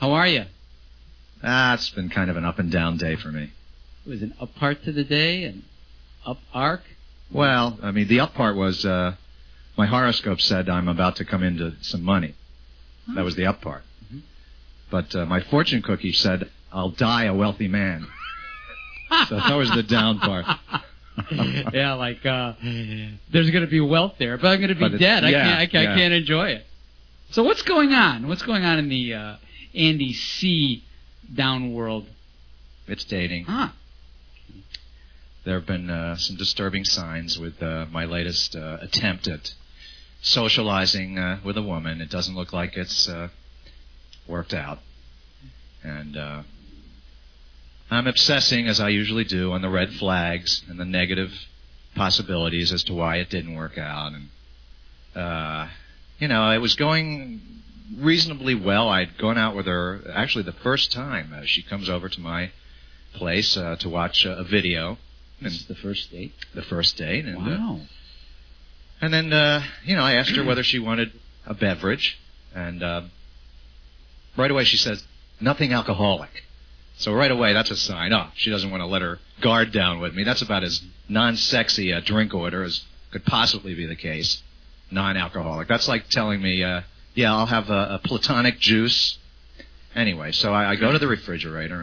How are you? It's been kind of an up and down day for me. It was an up part to the day, an up arc? Well, I mean, the up part was my horoscope said I'm about to come into some money. Oh. That was the up part. Mm-hmm. But my fortune cookie said I'll die a wealthy man. So that was the down part. Yeah, like there's going to be wealth there, but I'm going to be dead. I can't enjoy it. So what's going on? What's going on in the Andy C. down world? It's dating. There have been some disturbing signs with my latest attempt at socializing with a woman. It doesn't look like it's worked out. And I'm obsessing, as I usually do, on the red flags and the negative possibilities as to why it didn't work out. And, it was going reasonably well. I'd gone out with her, actually the first time. She comes over to my place to watch a video. This is the first date? The first date. And, wow. And then, I asked her whether she wanted a beverage. And right away she says, nothing alcoholic. So right away, that's a sign. Oh, she doesn't want to let her guard down with me. That's about as non-sexy a drink order as could possibly be the case. Non-alcoholic. That's like telling me, I'll have a platonic juice. Anyway, so I go to the refrigerator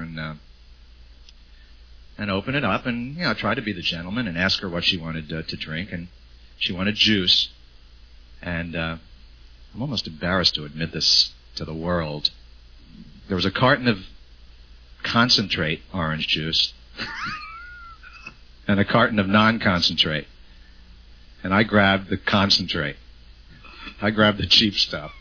and open it up and, try to be the gentleman and ask her what she wanted to drink. And she wanted juice. And I'm almost embarrassed to admit this to the world. There was a carton of concentrate orange juice and a carton of non-concentrate. And I grabbed the concentrate. I grabbed the cheap stuff.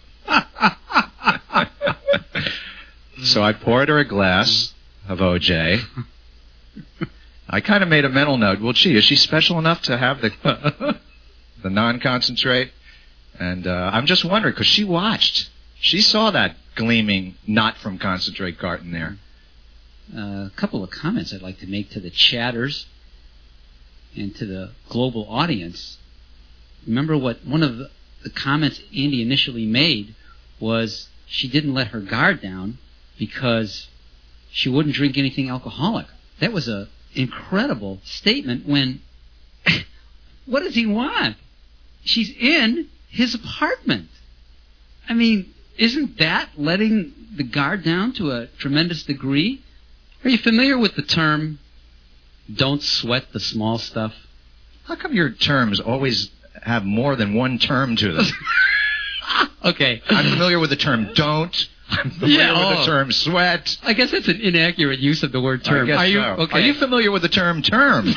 So I poured her a glass of OJ. I kind of made a mental note. Well, gee, is she special enough to have the non-concentrate? And I'm just wondering, because she watched. She saw that gleaming, not from concentrate carton there. A couple of comments I'd like to make to the chatters and to the global audience. Remember what one of the comments Andy initially made was she didn't let her guard down because she wouldn't drink anything alcoholic. That was an incredible statement when, what does he want? She's in his apartment. I mean, isn't that letting the guard down to a tremendous degree? Are you familiar with the term, don't sweat the small stuff? How come your terms always have more than one term to them? Okay. I'm familiar with the term don't. I'm familiar with the term sweat. I guess that's an inaccurate use of the word term. Are you familiar with the term term?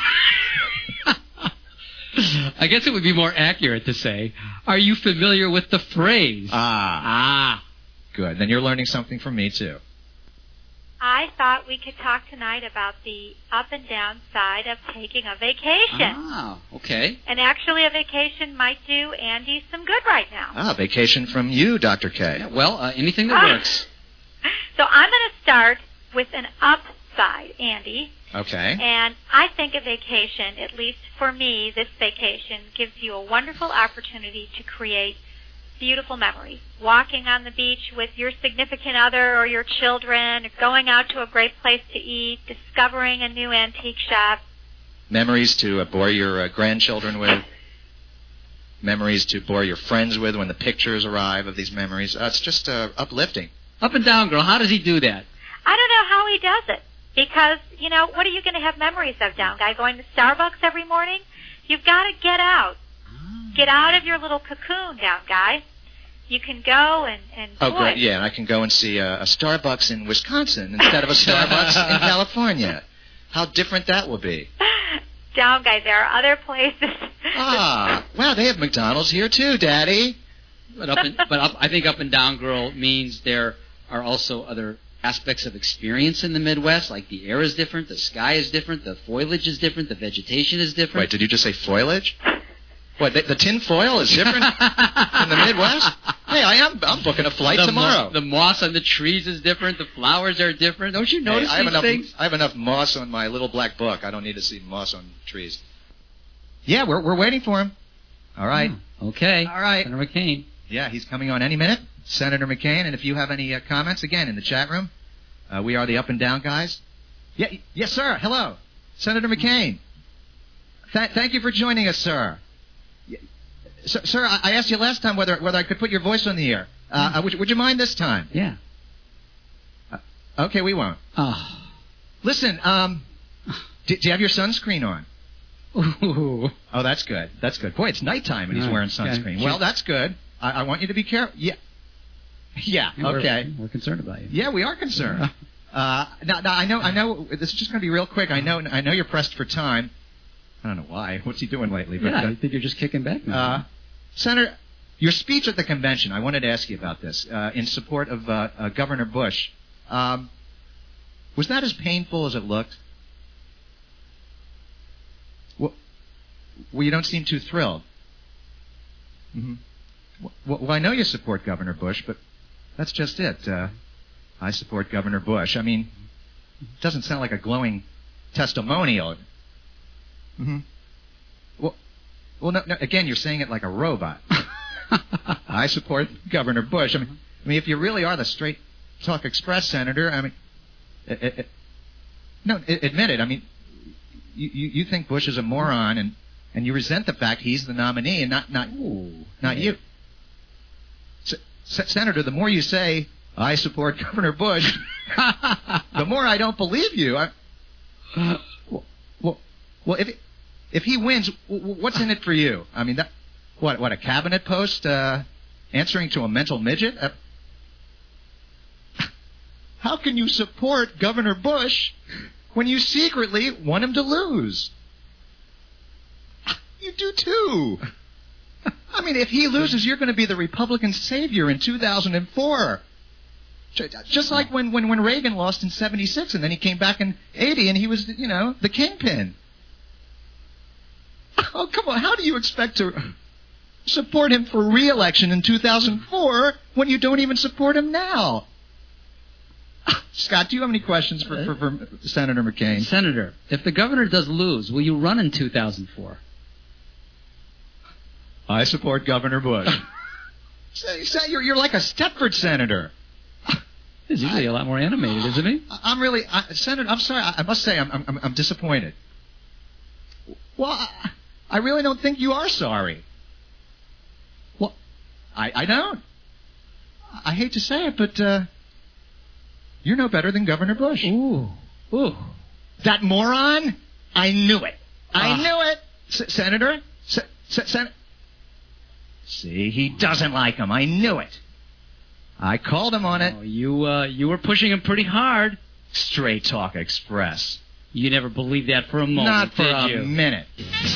I guess it would be more accurate to say, are you familiar with the phrase? Good. Then you're learning something from me, too. I thought we could talk tonight about the up and down side of taking a vacation. Okay. And actually a vacation might do Andy some good right now. Vacation from you, Dr. K. Yeah, well, anything that works. So I'm going to start with an upside, Andy. Okay. And I think a vacation, at least for me, this vacation gives you a wonderful opportunity to create beautiful memories. Walking on the beach with your significant other or your children, going out to a great place to eat, discovering a new antique shop. Memories to bore your grandchildren with. Memories to bore your friends with when the pictures arrive of these memories. It's just uplifting. Up and down, girl. How does he do that? I don't know how he does it. Because, what are you going to have memories of, down guy? Going to Starbucks every morning? You've got to get out. Get out of your little cocoon, down guy. You can go and great. Yeah, and I can go and see a Starbucks in Wisconsin instead of a Starbucks in California. How different that will be. Down guy, there are other places. Wow, they have McDonald's here too, Daddy. I think up and down, girl, means there are also other aspects of experience in the Midwest, like the air is different, the sky is different, the foliage is different, the vegetation is different. Wait, did you just say foliage? What, the tin foil is different in the Midwest? Hey, I'm booking a flight tomorrow. The moss on the trees is different, the flowers are different. Don't you notice these things? I have enough moss on my little black book. I don't need to see moss on trees. Yeah, we're waiting for him. All right. Okay. All right. Senator McCain. Yeah, he's coming on any minute. Senator McCain. And if you have any comments, again, in the chat room, we are the Up and Down guys. Yes, sir. Hello. Senator McCain. Thank you for joining us, sir. Sir, I asked you last time whether I could put your voice on the air. Would you mind this time? Yeah. Okay, we won't. Oh. Listen, do you have your sunscreen on? Ooh. Oh, that's good. That's good. Boy, it's nighttime and he's wearing sunscreen. Okay. Well, that's good. I want you to be careful. Yeah. Okay. We're concerned about you. Yeah, we are concerned. Now, I know. This is just going to be real quick. I know you're pressed for time. I don't know why. What's he doing lately? But, I think you're just kicking back now. Senator, your speech at the convention, I wanted to ask you about this, in support of Governor Bush. Was that as painful as it looked? Well, you don't seem too thrilled. Mm-hmm. Well, I know you support Governor Bush, but that's just it. I support Governor Bush. I mean, it doesn't sound like a glowing testimonial. Mm-hmm. Well, no, again, you're saying it like a robot. I support Governor Bush. I mean, if you really are the Straight Talk Express senator, I mean, admit it. I mean, you think Bush is a moron, and you resent the fact he's the nominee and not you. Senator, the more you say I support Governor Bush, the more I don't believe you. Well, if he wins, what's in it for you? I mean, what a cabinet post answering to a mental midget? How can you support Governor Bush when you secretly want him to lose? You do too. I mean, if he loses, you're going to be the Republican savior in 2004. Just like when Reagan lost in 76 and then he came back in 80 and he was, the kingpin. Oh, come on. How do you expect to support him for re-election in 2004 when you don't even support him now? Scott, do you have any questions for Senator McCain? Senator, if the governor does lose, will you run in 2004? I support Governor Bush. You're like a Stepford senator. He's usually a lot more animated, isn't he? Senator, I'm sorry. I must say I'm disappointed. Well, I really don't think you are sorry. Well, I don't. I hate to say it, but you're no better than Governor Bush. Ooh. That moron? I knew it. I knew it. Senator? Senator? See, he doesn't like him. I knew it. I called him on it. Oh, you were pushing him pretty hard. Straight Talk Express. You never believed that for a moment, Not for did you? a minute.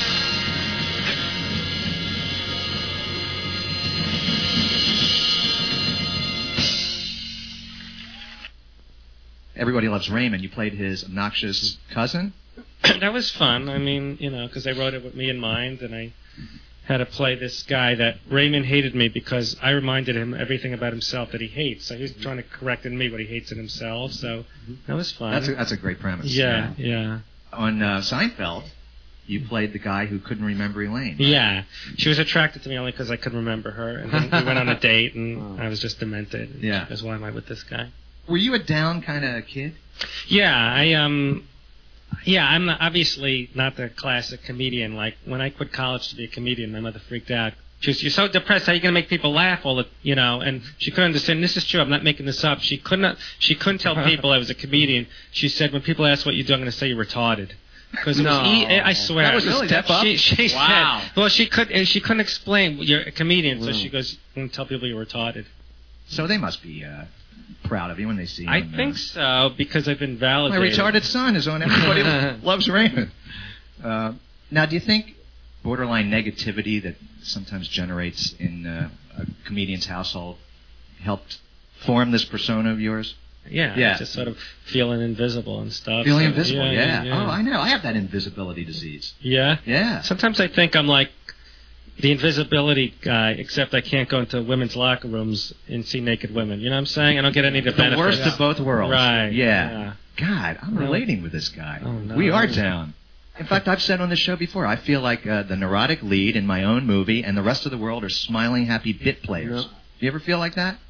Everybody Loves Raymond. You played his obnoxious cousin? That was fun. I mean, because I wrote it with me in mind, and I had to play this guy that Raymond hated me because I reminded him everything about himself that he hates. So he was trying to correct in me what he hates in himself. So that was fun. That's a great premise. Yeah. On Seinfeld, you played the guy who couldn't remember Elaine. Right? Yeah. She was attracted to me only because I couldn't remember her. And then we went on a date, and I was just demented. Yeah. Because why am I with this guy? Were you a down kind of kid? Yeah, I'm obviously not the classic comedian. Like, when I quit college to be a comedian, my mother freaked out. She was, "You're so depressed. How are you going to make people laugh all the, And she couldn't understand. This is true. I'm not making this up. She couldn't tell people I was a comedian. She said, when people ask what you do, I'm going to say you're retarded. Because I swear, that was a step up. She wow. said, well, she couldn't explain you're a comedian, so she goes, "I'm going to tell people you're retarded." So they must be proud of you when they see you. I think so, because I've been validated. My retarded son is on Everybody Loves Raymond. Now, do you think borderline negativity that sometimes generates in a comedian's household helped form this persona of yours? Yeah. Just sort of feeling invisible and stuff. Feeling invisible, yeah. Yeah. Oh, I know. I have that invisibility disease. Yeah? Yeah. Sometimes I think I'm like the invisibility guy, except I can't go into women's locker rooms and see naked women. You know what I'm saying? I don't get any of the benefits. The worst of both worlds. Right. Yeah. God, I'm relating with this guy. Oh, no. We are down. In fact, I've said on this show before, I feel like the neurotic lead in my own movie, and the rest of the world are smiling, happy bit players. Yep. Do you ever feel like that?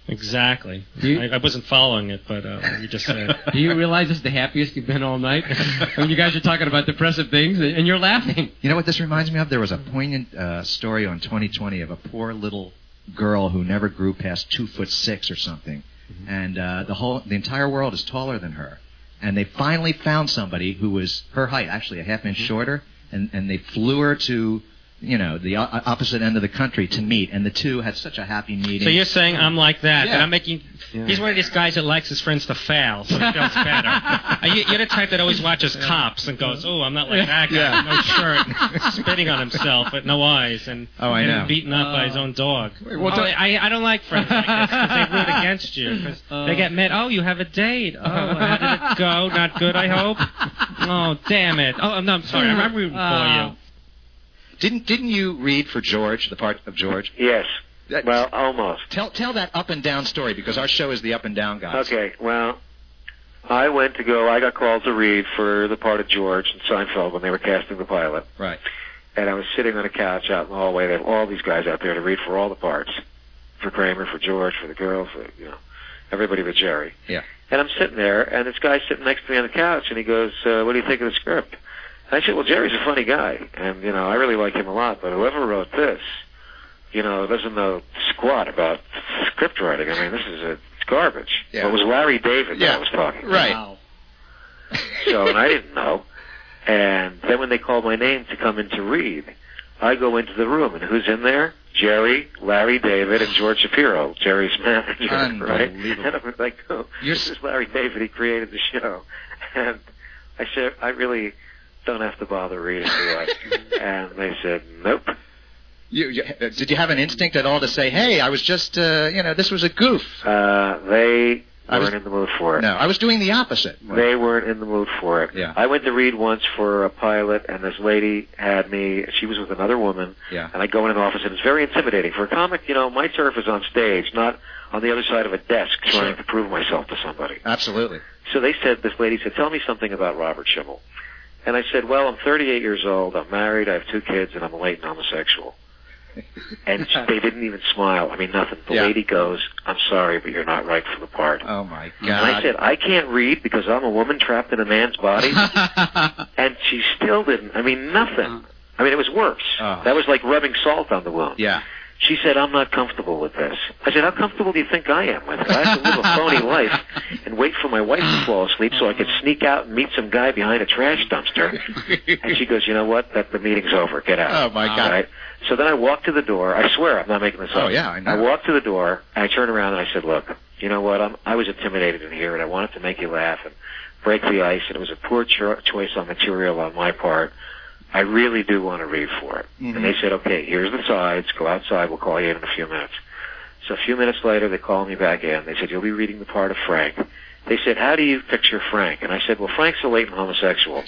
Exactly. I wasn't following it, but you just said. Do you realize it's the happiest you've been all night? I mean, you guys are talking about depressive things, and you're laughing. You know what this reminds me of? There was a poignant story on 2020 of a poor little girl who never grew past 2'6" or something, and the entire world is taller than her. And they finally found somebody who was her height, actually a half inch shorter, and they flew her to, the opposite end of the country to meet, and the two had such a happy meeting. So you're saying I'm like that, Yeah. and I'm making... Yeah. He's one of these guys that likes his friends to fail, so he feels better. You're the type that always watches Cops and goes, oh, I'm not like that guy, no shirt, spitting on himself with no eyes, and getting beaten up by his own dog. I don't like friends like this, because they root against you, because they get mad. Oh, you have a date. Oh, how did it go? Not good, I hope? Oh, damn it. Oh, no, I'm sorry, I'm rooting for you. Didn't you read for George, the part of George? Yes. Well, almost. Tell that up and down story, because our show is the up and down guys. Okay, well, I got called to read for the part of George in Seinfeld when they were casting the pilot. Right. And I was sitting on a couch out in the hallway. They have all these guys out there to read for all the parts. For Kramer, for George, for the girl, for, everybody but Jerry. Yeah. And I'm sitting there, and this guy's sitting next to me on the couch, and he goes, what do you think of the script? And I said, well, Jerry's a funny guy, and, I really like him a lot, but whoever wrote this, doesn't know squat about script writing. I mean, it's garbage. Yeah. Well, it was Larry David that I was talking to. Right. Wow. So, and I didn't know. And then when they called my name to come in to read, I go into the room, and who's in there? Jerry, Larry David, and George Shapiro, Jerry's manager, right? And I was like, oh, this is Larry David. He created the show. And I said, I really don't have to bother reading, do I? And they said, nope. Did you have an instinct at all to say, hey, I was just, this was a goof? They weren't in the mood for it. No, I was doing the opposite. They weren't in the mood for it. Yeah. I went to read once for a pilot, and this lady had me, she was with another woman, yeah. And I go in an office, and it's very intimidating. For a comic, my turf is on stage, not on the other side of a desk trying to prove myself to somebody. Absolutely. So this lady said, tell me something about Robert Schimmel. And I said, well, I'm 38 years old, I'm married, I have 2 kids, and I'm a latent homosexual. And they didn't even smile. I mean, nothing. The lady goes, I'm sorry, but you're not right for the part. Oh, my God. And I said, I can't read because I'm a woman trapped in a man's body. And she still didn't. I mean, nothing. I mean, it was worse. Oh. That was like rubbing salt on the wound. Yeah. She said, I'm not comfortable with this. I said, how comfortable do you think I am with it? I have to live a phony life and wait for my wife to fall asleep so I could sneak out and meet some guy behind a trash dumpster. And she goes, you know what? The meeting's over. Get out. Oh, my God. Right? So then I walked to the door. I swear, I'm not making this up. Oh, yeah, I know. I walked to the door, and I turned around and I said, look, you know what? I was intimidated in here, and I wanted to make you laugh and break the ice, and it was a poor choice on material on my part. I really do want to read for it. Mm-hmm. And they said, okay, here's the sides. Go outside. We'll call you in a few minutes. So a few minutes later, they called me back in. They said, you'll be reading the part of Frank. They said, how do you picture Frank? And I said, well, Frank's a latent homosexual.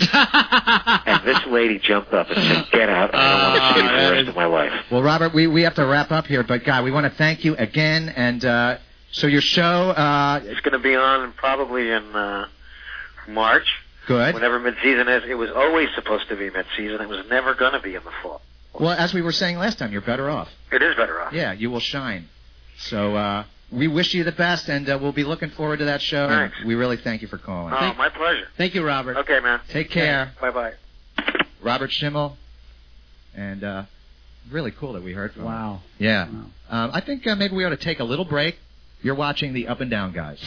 And this lady jumped up and said, get out. I don't want to see you for the rest of my life. Well, Robert, we have to wrap up here. But, God, we want to thank you again. And so your show... it's going to be on probably in March. Good. Whenever mid-season is. It was always supposed to be mid-season. It was never going to be in the fall. Well, as we were saying last time, you're better off. It is better off. Yeah, you will shine. So we wish you the best, and we'll be looking forward to that show. Thanks. We really thank you for calling. Oh, my pleasure. Thank you, Robert. Okay, man. Take care. Bye-bye. Robert Schimmel. And really cool that we heard from him. Wow. Yeah. Wow. I think maybe we ought to take a little break. You're watching the Up and Down Guys.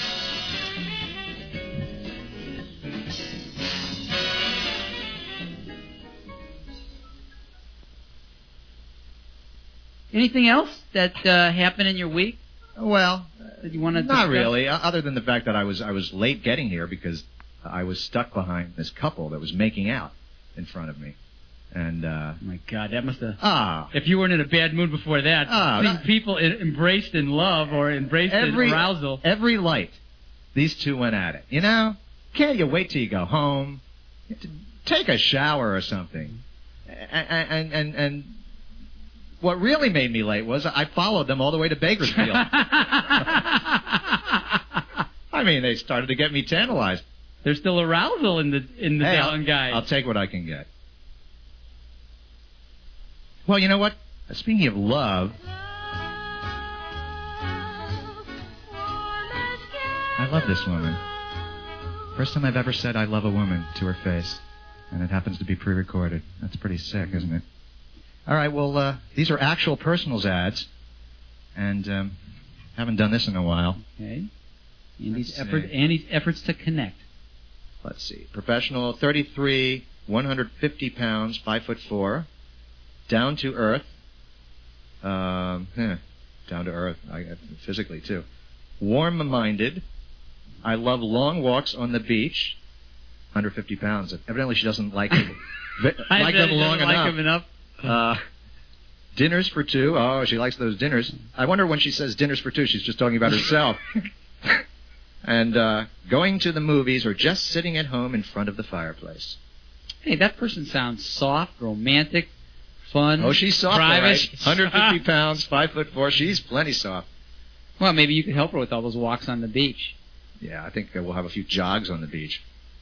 Anything else that happened in your week? Well, that you want to not really, other than the fact that I was late getting here because I was stuck behind this couple that was making out in front of me. And oh my God, that must have... If you weren't in a bad mood before that, these people embraced in love or embraced in arousal. Every light, these two went at it. You know? Can't you wait till you go home? Take a shower or something. And what really made me late was I followed them all the way to Bakersfield. I mean, they started to get me tantalized. There's still arousal in the Down Guys. I'll take what I can get. Well, you know what? Speaking of love, I love this woman. First time I've ever said I love a woman to her face. And it happens to be pre-recorded. That's pretty sick, isn't it? All right, well, these are actual personals ads. And haven't done this in a while. Okay. Andy's efforts to connect. Let's see. Professional, 33, 150 pounds, 5'4", down to earth. Down to earth, physically, too. Warm-minded. I love long walks on the beach. 150 pounds. Evidently, she doesn't like them, long enough. Dinners for two. Oh, she likes those dinners. I wonder when she says dinners for two, she's just talking about herself. And going to the movies or just sitting at home in front of the fireplace. Hey, that person sounds soft, romantic, fun. Oh, she's soft, private. Right. 150 pounds, 5'4". She's plenty soft. Well, maybe you could help her with all those walks on the beach. Yeah, I think we'll have a few jogs on the beach.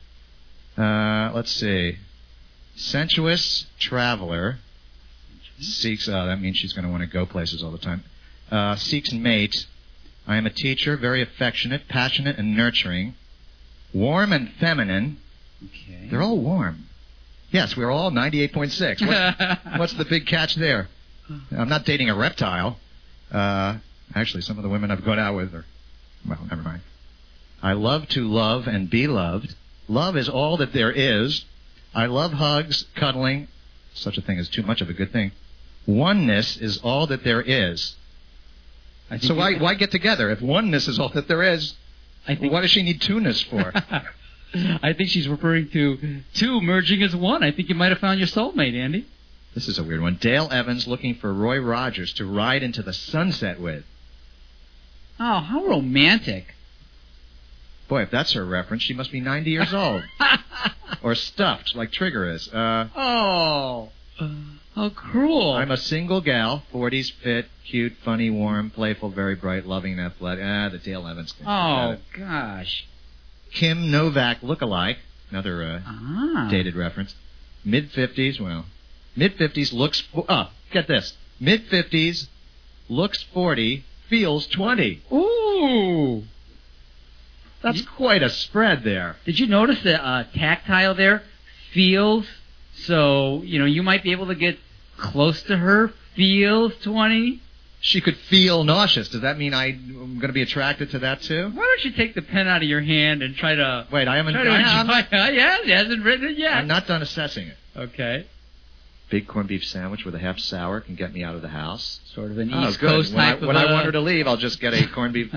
Let's see. Sensuous traveler seeks. That means she's going to want to go places all the time. Seeks mate. I am a teacher, very affectionate, passionate, and nurturing. Warm and feminine. Okay. They're all warm. Yes, we're all 98.6. What's the big catch there? I'm not dating a reptile. Actually, some of the women I've gone out with are. Well, never mind. I love to love and be loved. Love is all that there is. I love hugs, cuddling. Such a thing is too much of a good thing. Oneness is all that there is. So why get together? If oneness is all that there is, what does she need two-ness for? I think she's referring to two merging as one. I think you might have found your soulmate, Andy. This is a weird one. Dale Evans looking for Roy Rogers to ride into the sunset with. Oh, how romantic. Boy, if that's her reference, she must be 90 years old. Or stuffed, like Trigger is. How cruel. I'm a single gal, 40s, fit, cute, funny, warm, playful, very bright, loving, and athletic. The Dale Evans thing. Oh, gosh. Kim Novak lookalike, another dated reference. Mid-50s, mid-50s looks... get this. Mid-50s, looks 40, feels 20. Ooh. That's quite a spread there. Did you notice the tactile there? Feels. So, you might be able to get close to her. Feels 20. She could feel nauseous. Does that mean I'm going to be attracted to that, too? Why don't you take the pen out of your hand and try to... Wait, I haven't... Yes, he hasn't written it yet. I'm not done assessing it. Okay. Big corned beef sandwich with a half sour can get me out of the house. Sort of an East Coast type of... When I want her to leave, I'll just get a corned beef...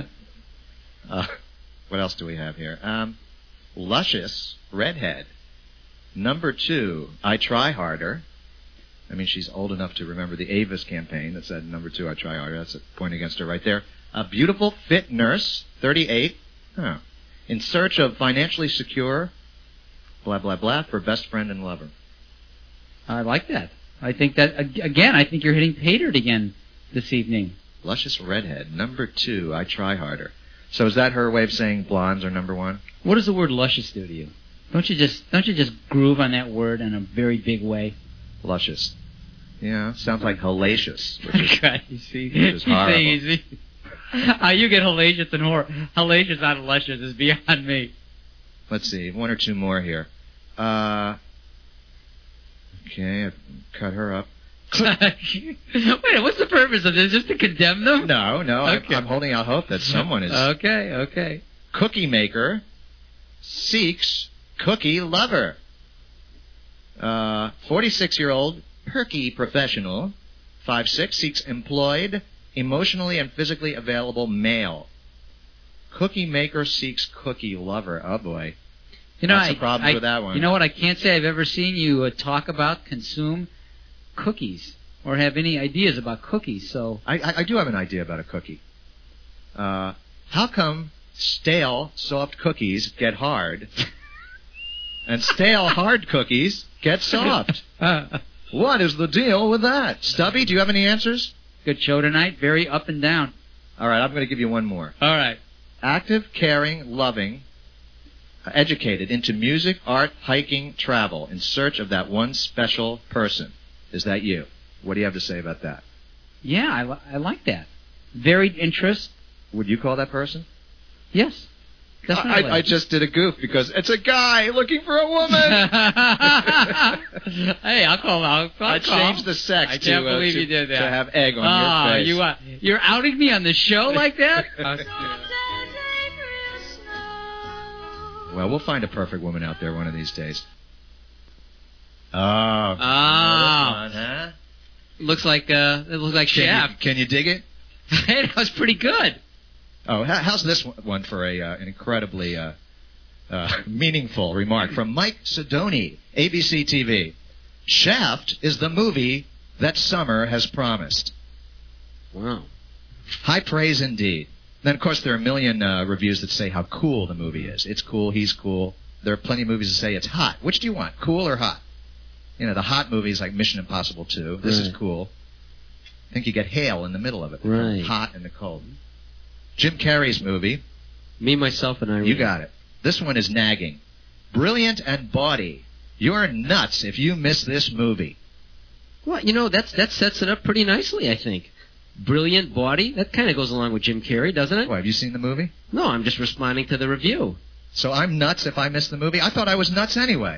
What else do we have here? Luscious redhead. Number 2, I try harder. I mean, she's old enough to remember the Avis campaign that said, number 2, I try harder. That's a point against her right there. A beautiful, fit nurse, 38. In search of financially secure, blah, blah, blah, for best friend and lover. I like that. I think that, again, I think you're hitting pay dirt again this evening. Luscious redhead. Number 2, I try harder. So is that her way of saying blondes are number 1? What does the word luscious do to you? Don't you just groove on that word in a very big way? Luscious. Yeah, sounds like hellacious, which is horrible. You get hellacious and hellacious out of luscious is beyond me. Let's see, 1 or 2 more here. Okay, I've cut her up. Wait, what's the purpose of this? Just to condemn them? No. Okay. I'm holding out hope that someone is... Okay. Cookie maker seeks cookie lover. 46-year-old perky professional, 5'6", seeks employed, emotionally and physically available male. Cookie maker seeks cookie lover. Oh, boy. Lots of problems with that one. You know what? I can't say I've ever seen you talk about, consume cookies or have any ideas about cookies. So I do have an idea about a cookie. How come stale soft cookies get hard and stale hard cookies get soft? What is the deal with that? Stubby, do you have any answers? Good show tonight. Very up and down. All right, I'm going to give you one more. All right. Active, caring, loving, educated, into music, art, hiking, travel, in search of that one special person. Is that you? What do you have to say about that? Yeah, I like that. Varied interest. Would you call that person? Yes. Definitely. I just did a goof because it's a guy looking for a woman. Hey, I'll call. I changed the sex. I can't believe you did that. To have egg on your face. You're outing me on the show like that? Well, we'll find a perfect woman out there one of these days. Oh. Huh? Looks like Shaft. Can you dig it? Hey, that was pretty good. Oh, how's this one for an incredibly meaningful remark from Mike Sidoni, ABC TV. Shaft is the movie that summer has promised. Wow. High praise indeed. Then, of course, there are a million reviews that say how cool the movie is. It's cool, he's cool. There are plenty of movies that say it's hot. Which do you want, cool or hot? You know, the hot movies like Mission Impossible 2. This is cool. I think you get hail in the middle of it. Right. Hot and the cold. Jim Carrey's movie. Me, Myself, and Irene. You got it. This one is nagging. Brilliant and Bawdy. You're nuts if you miss this movie. Well, you know, that sets it up pretty nicely, I think. Brilliant Bawdy. That kind of goes along with Jim Carrey, doesn't it? Well, have you seen the movie? No, I'm just responding to the review. So I'm nuts if I miss the movie? I thought I was nuts anyway.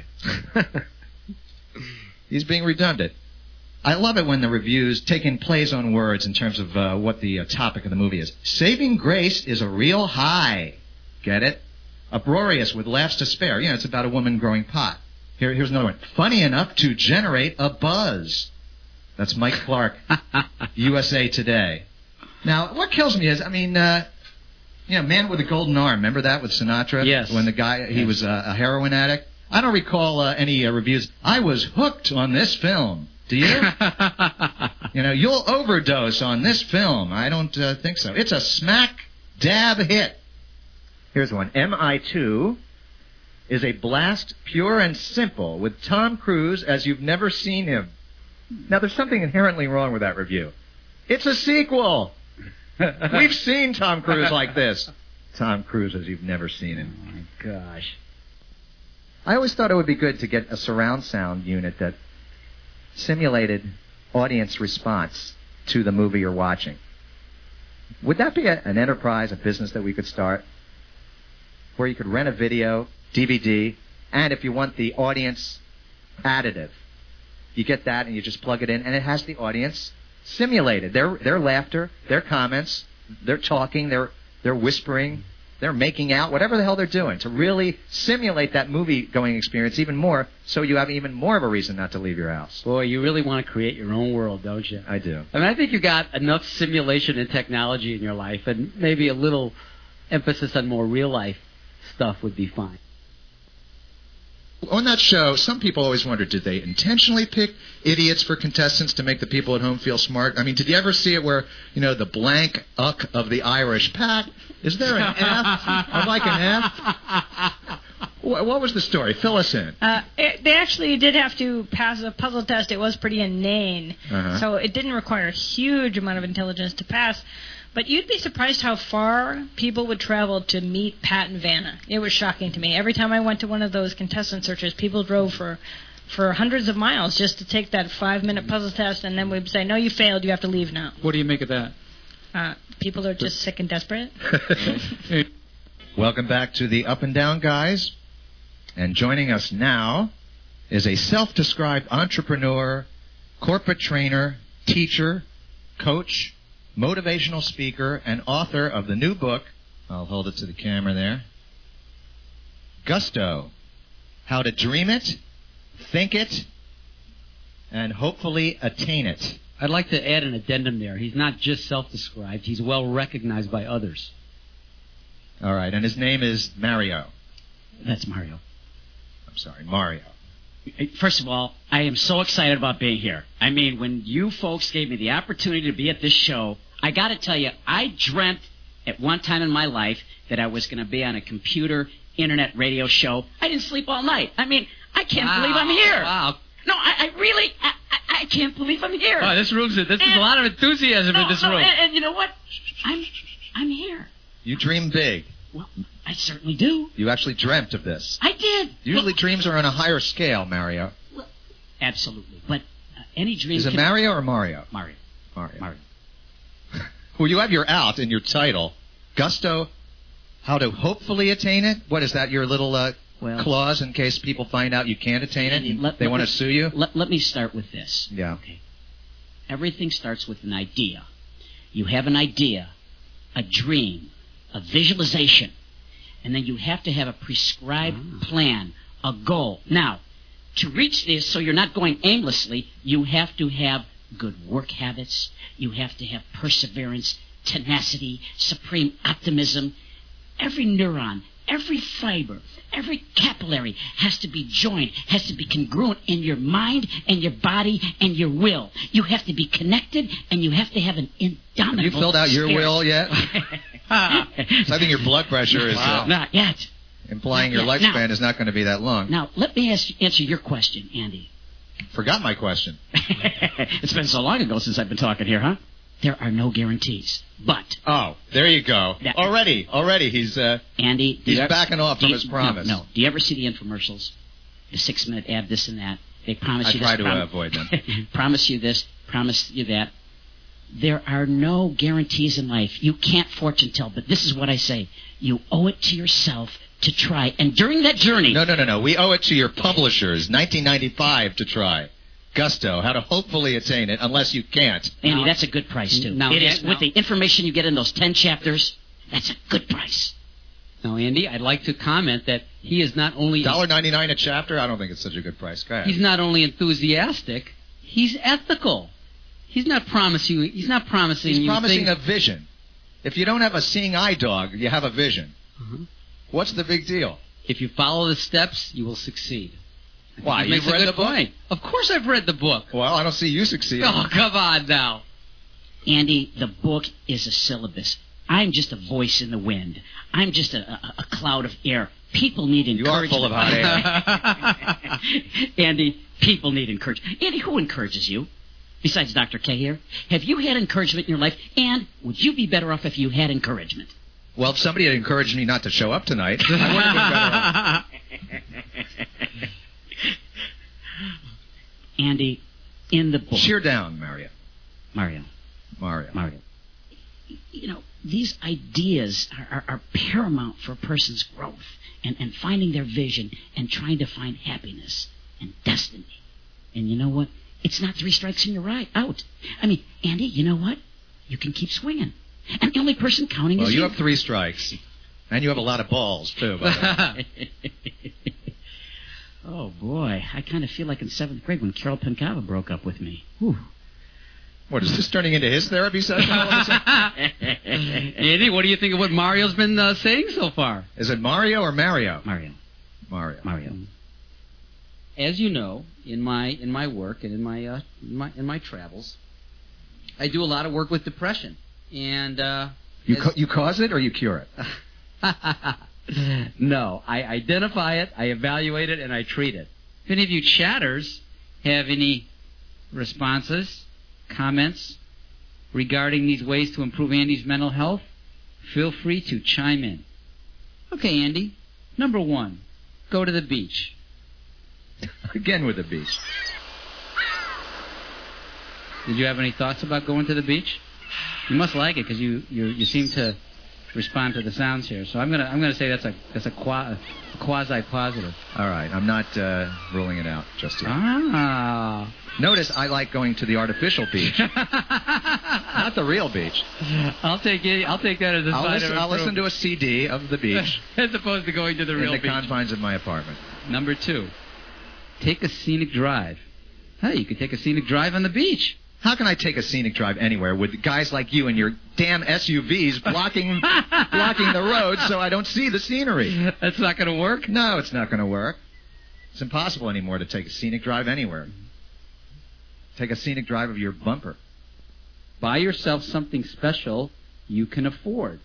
He's being redundant. I love it when the reviews take in plays on words in terms of what the topic of the movie is. Saving Grace is a real high. Get it? Uproarious with laughs to spare. You know, it's about a woman growing pot. Here's another one. Funny enough to generate a buzz. That's Mike Clark, USA Today. Now, what kills me is, I mean, Man with a Golden Arm. Remember that with Sinatra? Yes. When the guy, he was a heroin addict. I don't recall any reviews. I was hooked on this film. Do you? You'll overdose on this film. I don't think so. It's a smack dab hit. Here's one. MI2 is a blast pure and simple with Tom Cruise as you've never seen him. Now, there's something inherently wrong with that review. It's a sequel. We've seen Tom Cruise like this. Tom Cruise as you've never seen him. Oh, my gosh. I always thought it would be good to get a surround sound unit that simulated audience response to the movie you're watching. Would that be an enterprise, a business that we could start where you could rent a video, DVD, and if you want the audience additive, you get that and you just plug it in and it has the audience simulated. Their laughter, their comments, their talking, their whispering, they're making out, whatever the hell they're doing, to really simulate that movie-going experience even more so you have even more of a reason not to leave your house. Boy, you really want to create your own world, don't you? I do. I mean, I think you got enough simulation and technology in your life, and maybe a little emphasis on more real-life stuff would be fine. On that show, some people always wonder, did they intentionally pick idiots for contestants to make the people at home feel smart? I mean, did you ever see it where, the blank uck of the Irish Pat? Is there an F? Or like an F? What was the story? Fill us in. They actually did have to pass a puzzle test. It was pretty inane. So it didn't require a huge amount of intelligence to pass. But you'd be surprised how far people would travel to meet Pat and Vanna. It was shocking to me. Every time I went to one of those contestant searches, people drove for hundreds of miles just to take that 5-minute puzzle test, and then we'd say, no, you failed, you have to leave now. What do you make of that? People are just sick and desperate. Welcome back to the Up and Down Guys. And joining us now is a self-described entrepreneur, corporate trainer, teacher, coach, motivational speaker, and author of the new book, I'll hold it to the camera there, Gusto, How to Dream It, Think It, and hopefully attain it. I'd like to add an addendum there. He's not just self-described. He's well recognized by others. All right, and his name is Mario. That's Mario. I'm sorry, Mario. First of all, I am so excited about being here. I mean, when you folks gave me the opportunity to be at this show, I got to tell you, I dreamt at one time in my life that I was going to be on a computer, internet radio show. I didn't sleep all night. I mean, I can't believe I'm here. Wow. No, I really can't believe I'm here. Oh, this is a lot of enthusiasm in this room. And you know what? I'm here. You dream big. Well, I certainly do. You actually dreamt of this. I did. Usually dreams are on a higher scale, Mario. Well, absolutely. But any dream... Is it Mario or Mario? Mario. Well, you have your out in your title. Gusto, How to hopefully attain it? What is that, your little clause in case people find out you can't attain it and they want to sue you? Let me start with this. Yeah. Okay. Everything starts with an idea. You have an idea, a dream, a visualization, and then you have to have a prescribed plan, a goal. Now, to reach this so you're not going aimlessly, you have to have good work habits. You have to have perseverance, tenacity, supreme optimism. Every neuron, every fiber, every capillary has to be joined, has to be congruent in your mind and your body and your will. You have to be connected, and you have to have an indomitable Have you filled out your will yet? So I think your blood pressure is... Not yet. Implying your lifespan is not going to be that long. Now, let me answer your question, Andy. Forgot my question. It's been so long ago since I've been talking here, huh? There are no guarantees, but... Oh, there you go. Already he's... Andy... He's backing off from his promise. No. Do you ever see the infomercials? The 6-minute ad, this and that. They promise you this. I try to avoid them. Promise you this, promise you that. There are no guarantees in life. You can't fortune tell, but this is what I say. You owe it to yourself to try. And during that journey... No. We owe it to your publishers, 1995, to try. Gusto, how to hopefully attain it, unless you can't. Andy, that's a good price, too. It is. With the information you get in those 10 chapters, that's a good price. Now, Andy, I'd like to comment that he is not only... $1.99 a chapter? I don't think it's such a good price. Go ahead. He's not only enthusiastic, he's ethical. He's not promising you... He's promising a vision. If you don't have a seeing eye dog, you have a vision. Mm-hmm. What's the big deal? If you follow the steps, you will succeed. Why? You've read the book? Point. Of course I've read the book. Well, I don't see you succeeding. Oh, come on now. Andy, the book is a syllabus. I'm just a voice in the wind. I'm just a cloud of air. People need encouragement. You are full of hot air. Andy, people need encouragement. Andy, who encourages you? Besides Dr. K here? Have you had encouragement in your life? And would you be better off if you had encouragement? Well, if somebody had encouraged me not to show up tonight, I would have been better off. Andy, in the book... Cheer down, Mario. Mario. You know, these ideas are paramount for a person's growth and finding their vision and trying to find happiness and destiny. And you know what? It's not 3 strikes and you're out. I mean, Andy, you know what? You can keep swinging. And the only person counting is you. Well, you have 3 strikes. And you have a lot of balls, too, by the way. Oh, boy. I kind of feel like in 7th grade when Carol Pencava broke up with me. Whew. What, is this turning into his therapy session? Andy, what do you think of what Mario's been saying so far? Is it Mario or Mario? Mario. As you know, in my work and in my travels, I do a lot of work with depression. And you cause it or you cure it? No, I identify it, I evaluate it, and I treat it. If any of you chatters have any responses, comments regarding these ways to improve Andy's mental health, feel free to chime in. Okay, Andy. Number 1, go to the beach. Again with the beach. Did you have any thoughts about going to the beach? You must like it because you seem to respond to the sounds here. So I'm gonna say that's a quasi positive. All right, I'm not ruling it out just yet. Ah. Notice I like going to the artificial beach, not the real beach. I'll take that as a sign of I'll listen to a CD of the beach as opposed to going to the real beach. In the confines of my apartment. Number 2, take a scenic drive. Hey, you could take a scenic drive on the beach. How can I take a scenic drive anywhere with guys like you and your damn SUVs blocking the road so I don't see the scenery? That's not going to work? No, it's not going to work. It's impossible anymore to take a scenic drive anywhere. Take a scenic drive of your bumper. Buy yourself something special you can afford.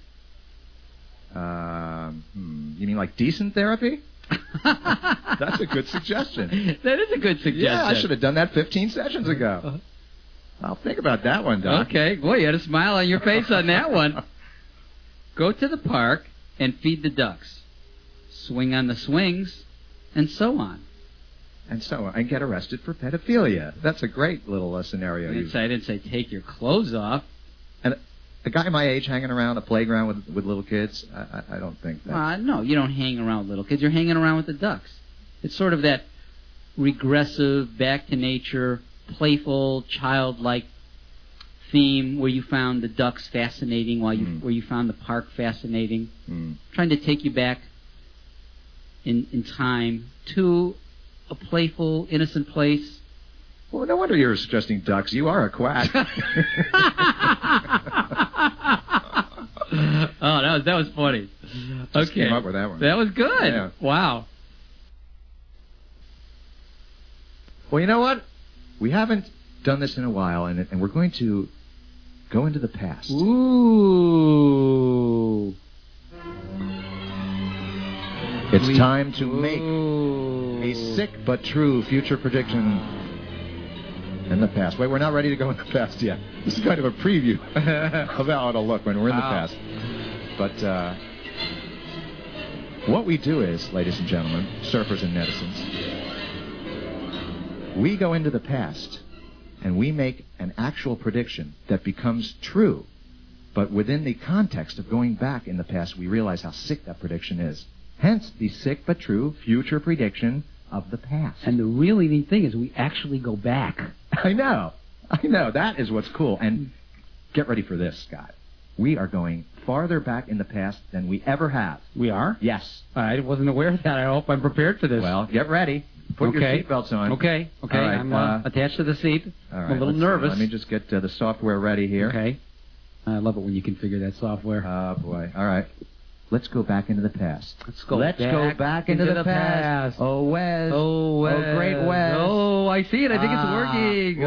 You mean like decent therapy? That's a good suggestion. That is a good suggestion. Yeah, I should have done that 15 sessions ago. I'll think about that one, Doc. Okay. Boy, you had a smile on your face on that one. Go to the park and feed the ducks. Swing on the swings, and so on. And so on. And get arrested for pedophilia. That's a great little scenario. I didn't say take your clothes off. And a guy my age hanging around a playground with little kids, I don't think that. No, you don't hang around with little kids. You're hanging around with the ducks. It's sort of that regressive, back to nature, playful, childlike theme where you found the ducks fascinating, where you found the park fascinating. Trying to take you back in time to a playful, innocent place. Well, no wonder you're suggesting ducks. You are a quack. Oh, that was funny. Just came up with that one. That was good. Yeah. Wow. Well, you know what? We haven't done this in a while, and we're going to go into the past. Ooh. It's time to make a sick but true future prediction in the past. Wait, we're not ready to go in the past yet. This is kind of a preview of how it'll look when we're in the past. But what we do is, ladies and gentlemen, surfers and netizens, we go into the past and we make an actual prediction that becomes true. But within the context of going back in the past, we realize how sick that prediction is. Hence, the sick but true future prediction of the past. And the really neat thing is we actually go back. I know. That is what's cool. And get ready for this, Scott. We are going farther back in the past than we ever have. We are? Yes. I wasn't aware of that. I hope I'm prepared for this. Well, get ready. Put your seatbelts on. Okay. All right, I'm attached to the seat. All right, I'm a little nervous. Let me just get the software ready here. Okay. I love it when you configure that software. Oh, boy. All right. Let's go back into the past. Let's go back into the past. Oh, Wes. Oh, Wes. Oh, great Wes. Oh, I see it. I think it's working.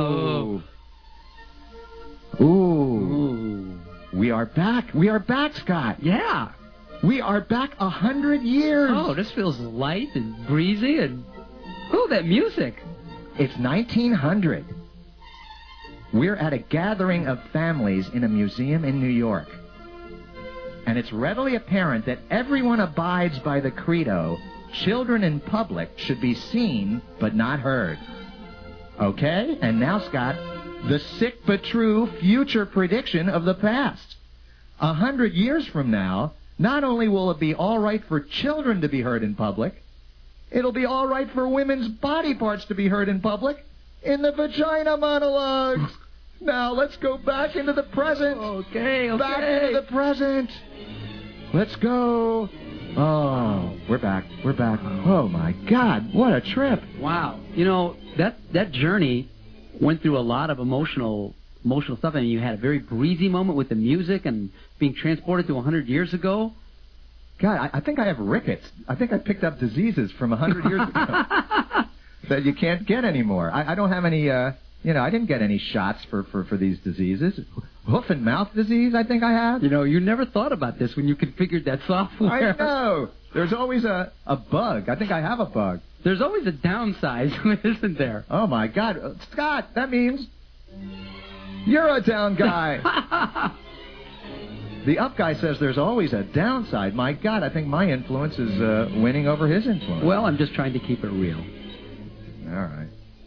Ooh. We are back. We are back, Scott. Yeah. We are back 100 years. Oh, this feels light and breezy and... Oh, that music. It's 1900. We're at a gathering of families in a museum in New York. And it's readily apparent that everyone abides by the credo, children in public should be seen but not heard. Okay? And now, Scott, the sick but true future prediction of the past. 100 years from now, not only will it be all right for children to be heard in public, it'll be all right for women's body parts to be heard in public in the vagina monologues. Now, let's go back into the present. Okay. Back into the present. Let's go. Oh, we're back. Oh, my God. What a trip. Wow. You know, that journey went through a lot of emotional stuff. I mean, you had a very breezy moment with the music and being transported to 100 years ago. God, I think I have rickets. I think I picked up diseases from 100 years ago that you can't get anymore. I don't have any, I didn't get any shots for these diseases. Hoof and mouth disease, I think I have. You know, you never thought about this when you configured that software. I know. There's always a bug. I think I have a bug. There's always a downside, isn't there? Oh, my God. Scott, that means you're a down guy. The up guy says there's always a downside. My God, I think my influence is winning over his influence. Well, I'm just trying to keep it real. All right.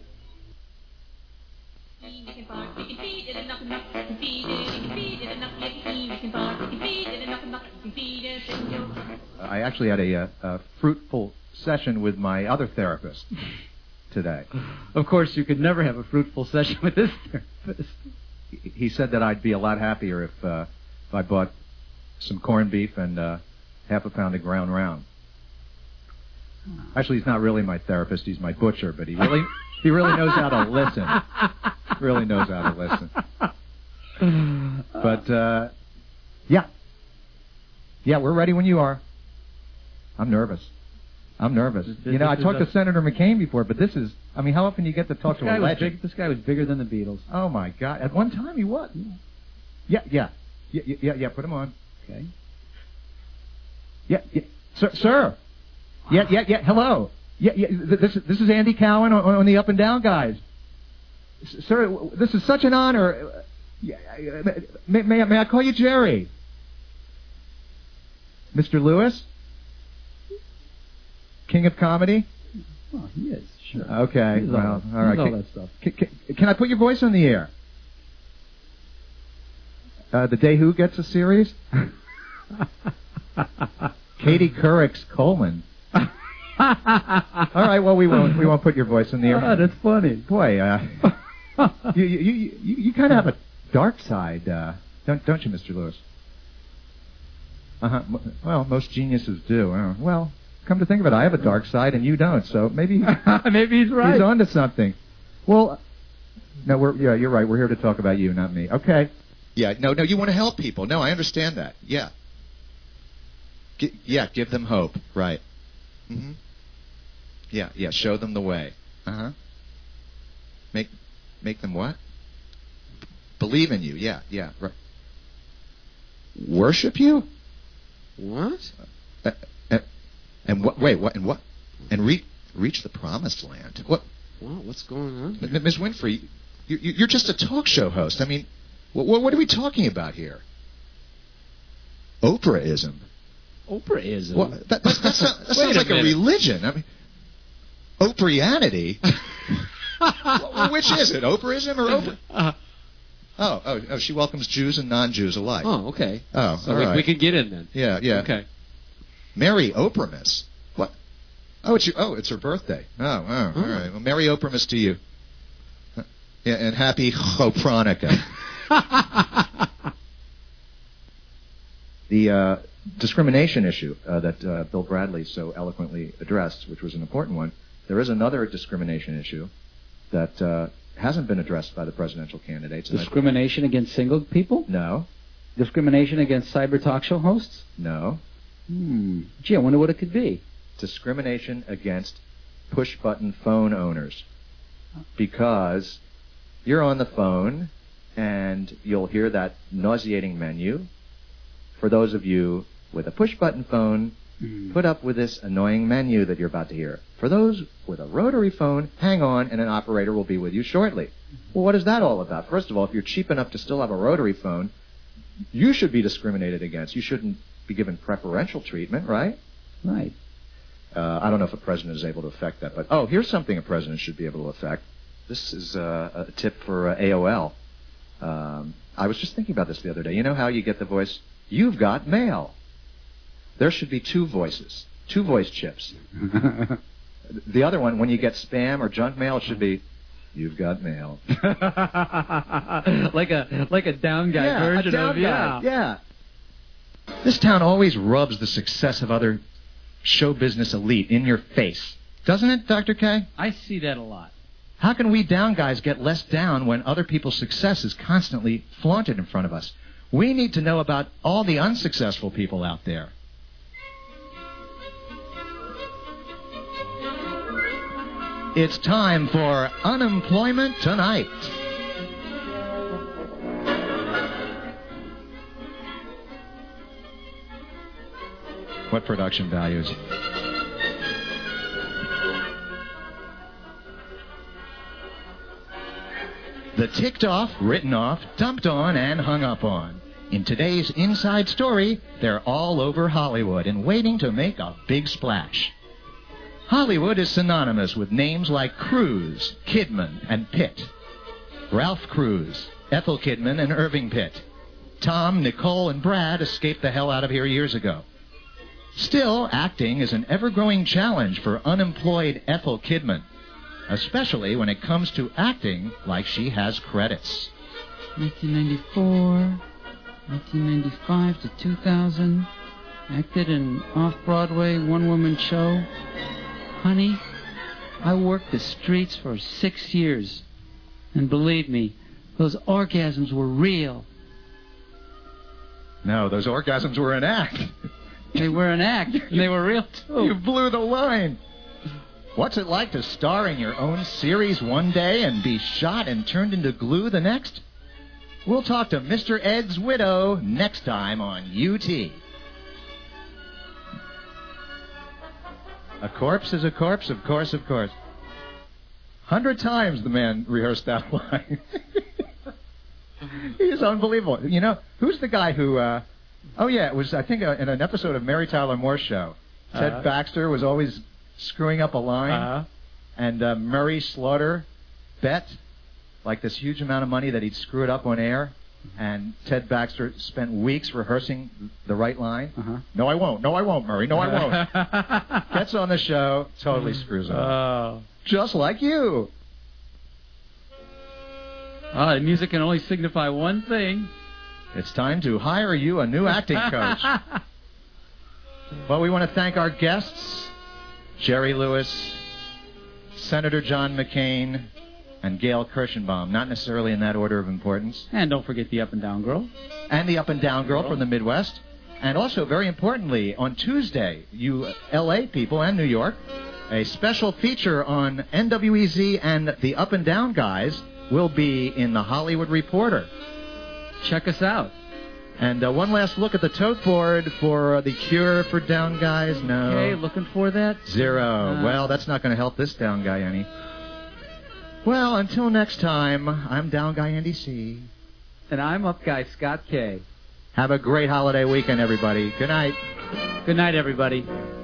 I actually had a fruitful session with my other therapist today. Of course, you could never have a fruitful session with this therapist. He said that I'd be a lot happier if I bought some corned beef and half a pound of ground round. Actually, he's not really my therapist. He's my butcher, but he really knows how to listen. Really knows how to listen. But, yeah, we're ready when you are. I'm nervous. I talked to Senator McCain before, but this is, how often do you get to talk to a legend? This guy was bigger than the Beatles. Oh, my God. At one time, he was. Yeah, put him on. Okay. Yeah, sir. Yeah, hello. Yeah, this is Andy Cowan on the Up and Down Guys. Sir, this is such an honor. May I call you Jerry? Mr. Lewis? King of Comedy? Oh, he is, sure. Okay, well, all right. All that stuff. Can I put your voice on the air? The Day Who gets a series? Katie Couric's Coleman. All right, well, we won't put your voice in the air. Oh, that's funny. Boy, you kind of have a dark side, don't you, Mr. Lewis? Well, most geniuses do. Well, come to think of it, I have a dark side and you don't, so maybe maybe he's right. He's onto something. Well, no, you're right. We're here to talk about you, not me. Okay. Yeah, no, you want to help people. No, I understand that. Yeah. Give them hope. Right. Mm-hmm. Yeah, show them the way. Uh-huh. Make them what? Believe in you. Yeah, right. Worship you? What? And what? Wait, what? And what? And reach the promised land. What? Wow, what's going on? Ms. Winfrey, you're just a talk show host. I mean, what are we talking about here? Oprah-ism. Oprah-ism? Well, that sounds like a religion. I mean, Oprah-ianity? Which is it, Oprah-ism or Oprah? Oh, she welcomes Jews and non-Jews alike. Oh, okay. Oh, so all right. We can get in then. Yeah. Okay. Merry Oprahmas. What? Oh, it's her birthday. All right. Well, Merry Oprahmas to you. Yeah, and happy Chopronica. The discrimination issue that Bill Bradley so eloquently addressed, which was an important one, there is another discrimination issue that hasn't been addressed by the presidential candidates. Discrimination against single people? No. Discrimination against cyber talk show hosts? No. Gee, I wonder what it could be. Discrimination against push-button phone owners. Because you're on the phone and you'll hear that nauseating menu. For those of you with a push-button phone, put up with this annoying menu that you're about to hear. For those with a rotary phone, hang on and an operator will be with you shortly. Well, what is that all about? First of all, if you're cheap enough to still have a rotary phone, you should be discriminated against. You shouldn't be given preferential treatment, right? Right. I don't know if a president is able to affect that, but here's something a president should be able to affect. This is a tip for AOL. I was just thinking about this the other day. You know how you get the voice, "You've got mail." There should be two voices, two voice chips. The other one, when you get spam or junk mail, it should be, "You've got mail." like a down guy version of Yeah. This town always rubs the success of other show business elite in your face, doesn't it, Dr. K? I see that a lot. How can we down guys get less down when other people's success is constantly flaunted in front of us? We need to know about all the unsuccessful people out there. It's time for Unemployment Tonight. What production values? The ticked off, written off, dumped on, and hung up on. In today's Inside Story, they're all over Hollywood and waiting to make a big splash. Hollywood is synonymous with names like Cruise, Kidman, and Pitt. Ralph Cruise, Ethel Kidman, and Irving Pitt. Tom, Nicole, and Brad escaped the hell out of here years ago. Still, acting is an ever-growing challenge for unemployed Ethel Kidman, especially when it comes to acting like she has credits. 1994, 1995 to 2000, acted in off-Broadway one-woman show. Honey, I worked the streets for 6 years, and believe me, those orgasms were real. No, those orgasms were an act. They were an act, and they were real, too. You blew the line. What's it like to star in your own series one day and be shot and turned into glue the next? We'll talk to Mr. Ed's widow next time on UT. A corpse is a corpse, of course, of course. 100 times the man rehearsed that line. He's unbelievable. You know, who's the guy who... it was, I think, in an episode of Mary Tyler Moore's show. Ted Baxter was always screwing up a line, and Murray Slaughter bet, like, this huge amount of money that he'd screw it up on air. And Ted Baxter spent weeks rehearsing the right line. Uh-huh. No, I won't. No, I won't, Murray. No, I won't. Gets on the show, totally screws up. Oh. Just like you. Music can only signify one thing. It's time to hire you a new acting coach. Well, we want to thank our guests, Jerry Lewis, Senator John McCain, and Gail Kirschenbaum, not necessarily in that order of importance. And don't forget the Up and Down Girl. And the Up and Down Girl from the Midwest. And also, very importantly, on Tuesday, you L.A. people and New York, a special feature on NWEZ and the Up and Down guys will be in the Hollywood Reporter. Check us out. And one last look at the tote board for the Cure for Down guys. No. Okay, looking for that? 0. Well, that's not going to help this down guy any. Well, until next time, I'm Down Guy Andy C. And I'm Up Guy Scott K. Have a great holiday weekend, everybody. Good night. Good night, everybody.